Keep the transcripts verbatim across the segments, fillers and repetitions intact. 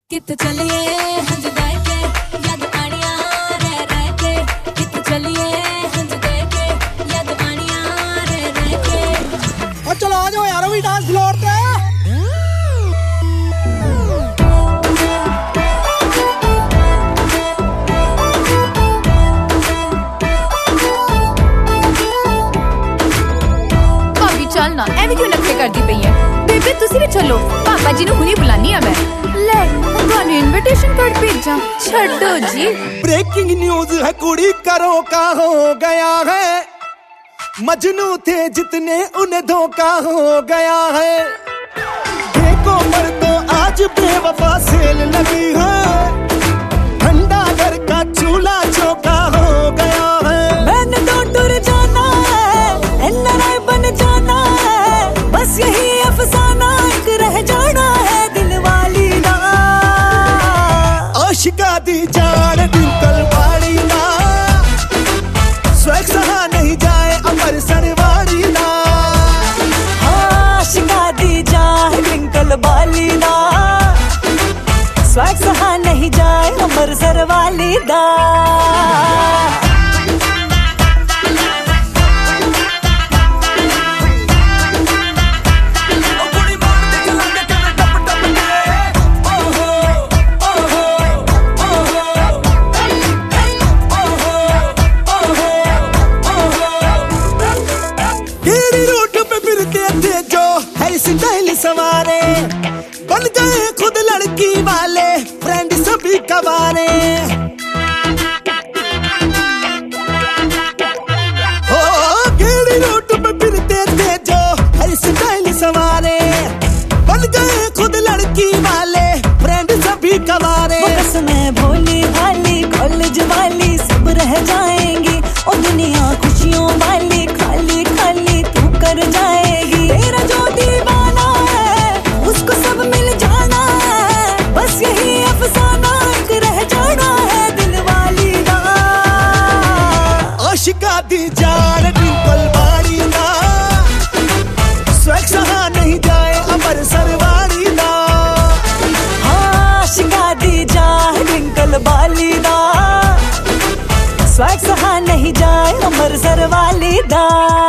कित चलिए हंज दे के याद आनिया रह रह के कित चलिए हंज दे के याद आनिया रह रह के और चलो आ जाओ यार भी डांस फ्लोर पे। भाभी चल ना एवं क्यों नखरे करदी पई है बेबे तुसी भी चलो पापा जी नु हुनी बुलानी है मैं ले ਤੁਹਾਨੂੰ इनविटेशन कार्ड भेजा छड्डो जी। ब्रेकिंग न्यूज है कुड़ी करो का हो गया है मजनू थे जितने उन्हें धोखा हो गया है। देखो पर तो आज बेवफा सेल लगी है ठंडा घर का चूल्हा चौका हो गया है। मैंने तो टुर जाना है एनआरआई बन जाना है बस यही अफसाना एक रह जाना है दिल वाली ना आशिका दी जान ट्विंकल वाली ना स्वैग सहा नहीं जाए अमृतसर वाली ना आशिका दी जान ट्विंकल वाली ना स्वैग सहा नहीं जाए अमृतसर वाली ना। स्टाइल सवारे बन गए खुद लड़की वाले फ्रेंड सभी कवारे हो गेड़ी रूट पे फिरते थे जो हर स्टाइल सवारे बन गए खुद लड़की वाले फ्रेंड सभी कवारे। बस मैं भोली भाली कॉलेज वाली सब रह जाएंगी और दुनिया खुशियों वाली खाली खाली तू कर जाएगी। तेरा जो दीवाना है उसको सब मिल जाना है बस यही अफसाना एक रह जाना है दिल वाली ना आशिका दी जान ट्विंकल वाली ना स्वैग सहा नहीं जाए अमृतसर वाली ना आशिका दी जान ट्विंकल वाली ना स्वैग सहा नहीं जाए अमृतसर वाली ना।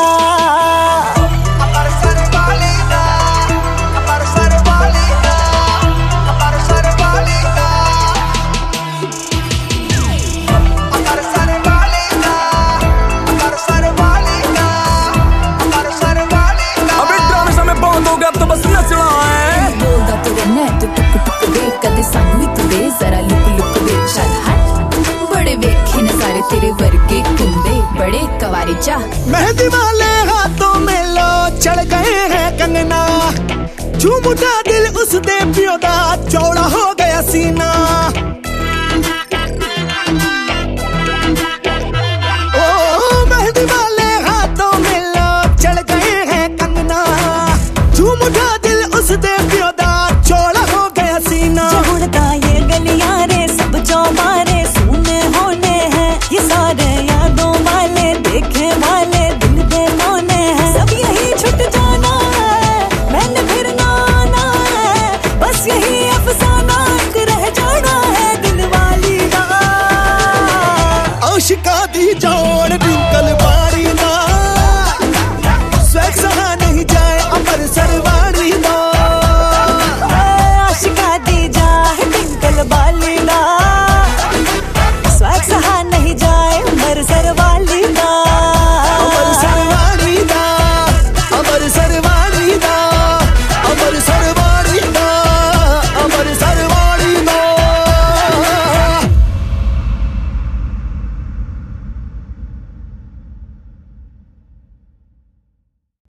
तेरे वर्गे कुंदे बड़े कवारी चा मेहंदी वाले हाथों में लो चढ़ गए हैं कंगना झूम उठा दिल उस दे पियो दा चौड़ा हो गया सीना।